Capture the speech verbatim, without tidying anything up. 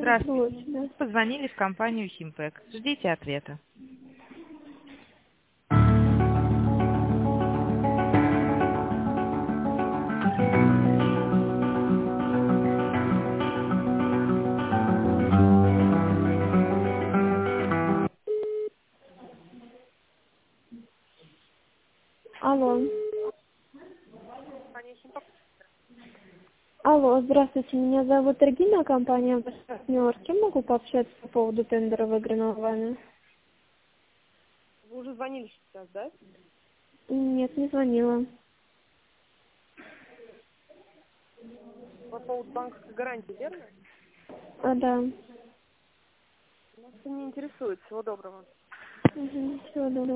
Здравствуйте. Началось, да. Позвонили в компанию Химпэк. Ждите ответа. Алло. Алло, здравствуйте, меня зовут Регина, компания «Ваш партнер». С кем могу пообщаться по поводу тендера, выигранного вами? Вы уже звонили сейчас, да? Нет, не звонила. По поводу банковской гарантии, верно? А, да. Нас это не интересует. Всего доброго. Угу, всего доброго.